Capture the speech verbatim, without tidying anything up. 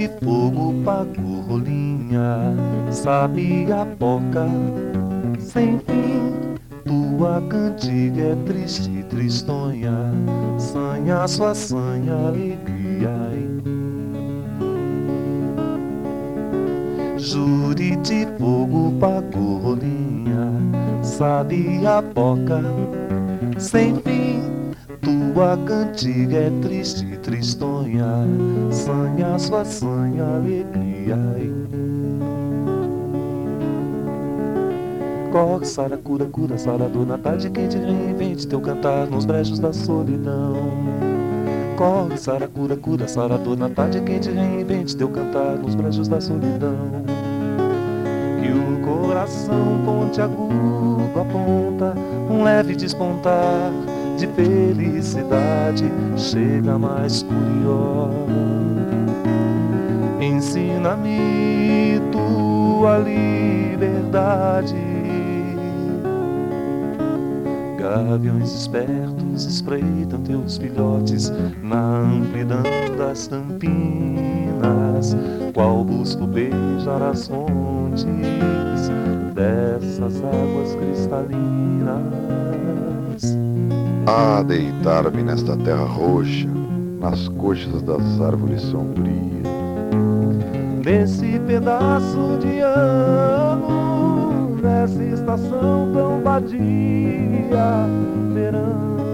de fogo pago rolinha, sabe a boca sem fim. Tua cantiga é triste, tristonha, sanha sua sanha, alegria em júri de fogo pago rolinha, sabe a boca sem fim. Tua cantiga é triste, tristonha, sanha sua sanha, alegria em corre, sara, cura, cura, sarador, na tarde quente reinvente teu cantar nos brejos da solidão. Corre, sara, cura, cura, sarador, na tarde quente reinvente teu cantar nos brejos da solidão. Que o coração pontiagudo aponta um leve despontar de felicidade, chega mais curiosa. Ensina-me tua liberdade. Gaviões espertos espreitam teus filhotes na amplidão das campinas, qual busco beijar as fontes dessas águas cristalinas. Ah, deitar-me nesta terra roxa, nas coxas das árvores sombrias, nesse pedaço de ano, nessa estação tão vadia, verão.